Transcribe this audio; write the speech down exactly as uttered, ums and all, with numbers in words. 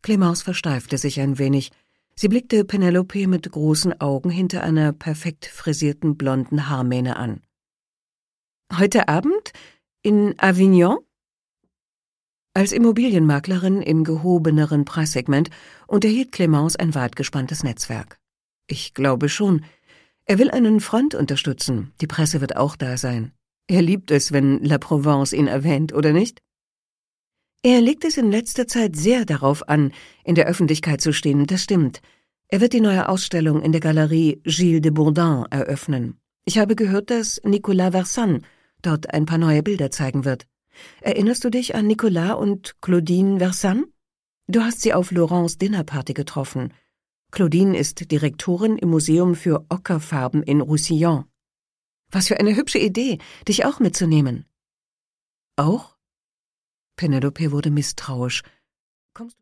Clemence versteifte sich ein wenig. Sie blickte Penelope mit großen Augen hinter einer perfekt frisierten blonden Haarmähne an. »Heute Abend? In Avignon?« Als Immobilienmaklerin im gehobeneren Preissegment unterhielt Clemence ein weit gespanntes Netzwerk. »Ich glaube schon. Er will einen Freund unterstützen. Die Presse wird auch da sein. Er liebt es, wenn La Provence ihn erwähnt, oder nicht?« »Er legt es in letzter Zeit sehr darauf an, in der Öffentlichkeit zu stehen, das stimmt. Er wird die neue Ausstellung in der Galerie Gilles de Bourdon eröffnen. Ich habe gehört, dass Nicolas Versanne dort ein paar neue Bilder zeigen wird. Erinnerst du dich an Nicolas und Claudine Versanne? Du hast sie auf Laurents Dinnerparty getroffen. Claudine ist Direktorin im Museum für Ockerfarben in Roussillon. Was für eine hübsche Idee, dich auch mitzunehmen.« »Auch?« Penelope wurde misstrauisch. »Kommst du